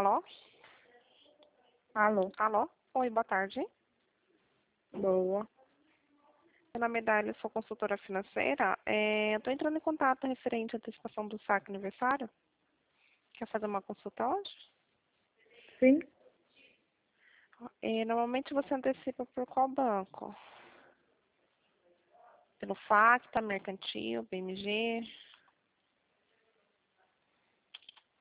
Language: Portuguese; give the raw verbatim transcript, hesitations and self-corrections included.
Alô? Alô, Alô? Oi, boa tarde. boa. Meu nome é Dália, sou consultora financeira. É, eu estou entrando em contato referente à antecipação do saque aniversário. Quer fazer uma consulta hoje? Sim, É, normalmente você antecipa por qual banco? Pelo Facta, Mercantil, B M G?